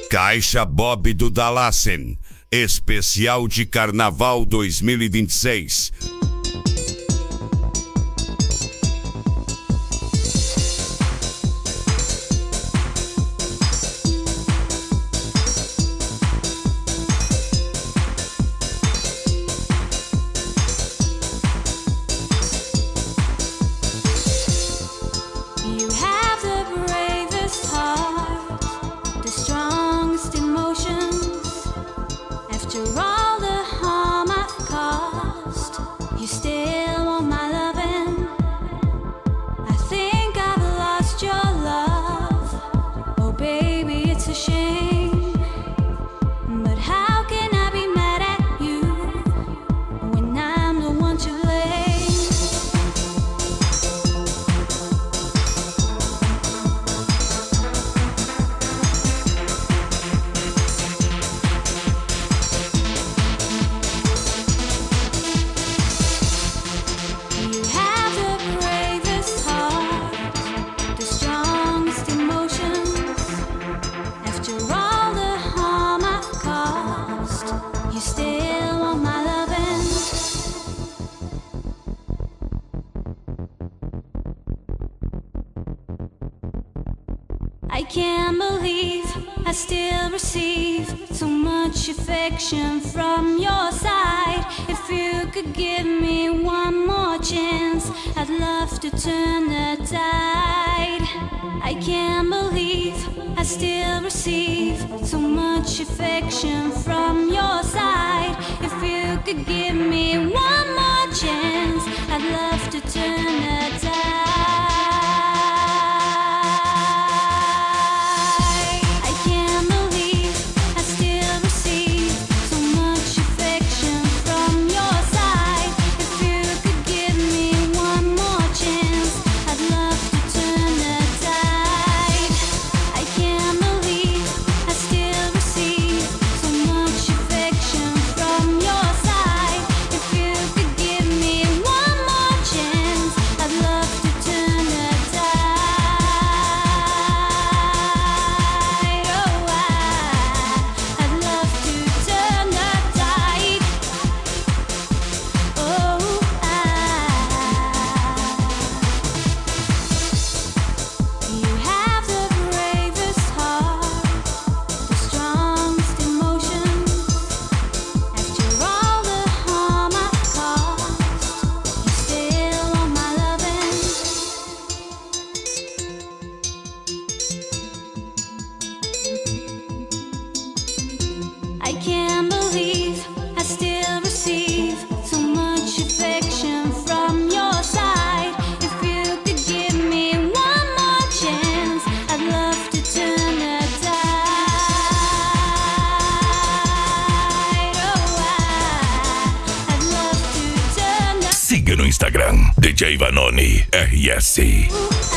Caixa Bob do Dalassen, especial de Carnaval 2026. I can't believe I still receive so much affection from your side. If you could give me one more chance, I'd love to turn the tide. I can't believe I still receive so much affection from your side. If you could give me one more chance, I'd love to turn the tide. I can't believe I still receive so much affection from your side. If you could give me one more chance, I'd love to turn the tide. Oh, I'd love to turn the... Siga no Instagram, DJ Vanoni RS.